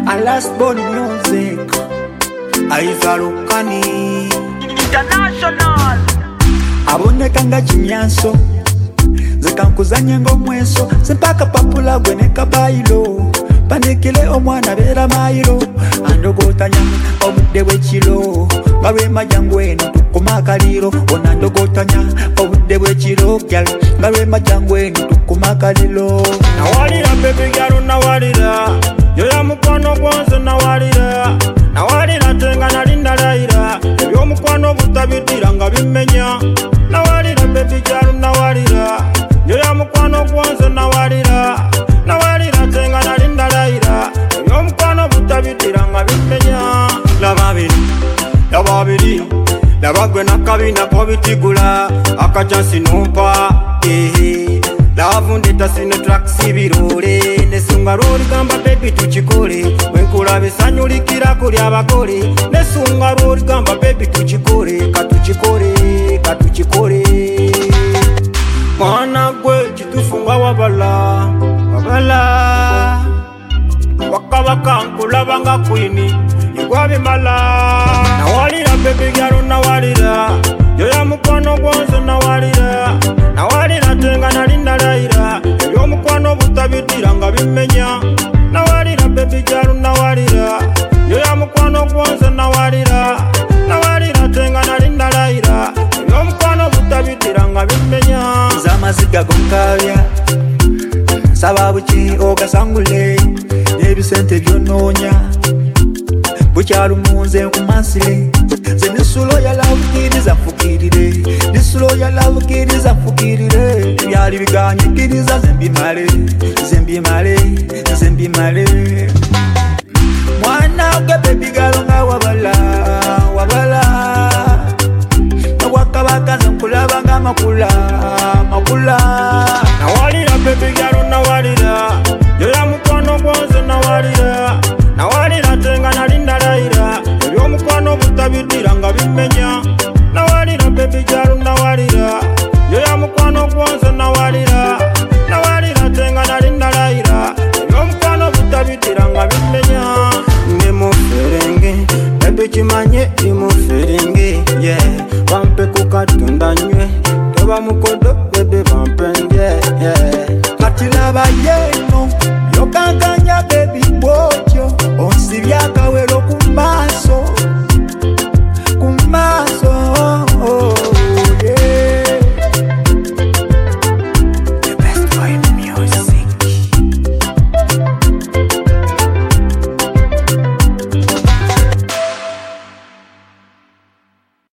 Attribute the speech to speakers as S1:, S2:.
S1: A last born music Aizarukani
S2: International
S1: aboneka nga kimyanso zikankuzanye ng'omweso simpaka papula gwe ne kabayiro panikile omwana beera mayiro andogotanya obudde bw'ekiro nga lw'emajjangu eno tukuma akaliro ona ndogotanya obudde bw'ekiro gyal nga lw'emajjangu eno tukuma akaliro
S3: nawalira baby gyalo nawalira yoya mukwano gwanze nawalira nawalira tenga nali ndalayira ebyomukwano butabitira nga bimmenya nawalira baby gyalo nawalira yoya mukwano gwanze nawalira nawalira tenga nali ndalayira ebyomukwano butabitira nga bimmenya lababiri labagwe nakabina kobitigula akachansi nompa lavundeta sino traksi birole nesunga lwoligamba baby tukikole wenkulabe sanyulikira kuli abagole nesunga lwoligamba baby tukikole katukikole mwana gwe kitufunga wabala wakabaka nkulaba nga kwini igwabimala nawalira baby gyalo nawalira yoya mukwano gwanze nawalira nawalira tenga nali ndalayira ebyomukwano butabitira nga bimmenya nawalira baby gyalo nawalira yoya mukwano gwanze nawalira nawalira tenga nali ndalayira ebyomukwano butabitira nga bimmenya
S1: z'amaziga gonkabya nsaba buki ogasangule n'ebisente byonoonya bukyalumunze nkumansire nze nisulo ya lavukiriza nfukirire nisulo ya lavukiriza nfukirire byali biganyikiriza zembimale mwana gwe baby galo nga wabala nawakabaka nze nkulaba nga makula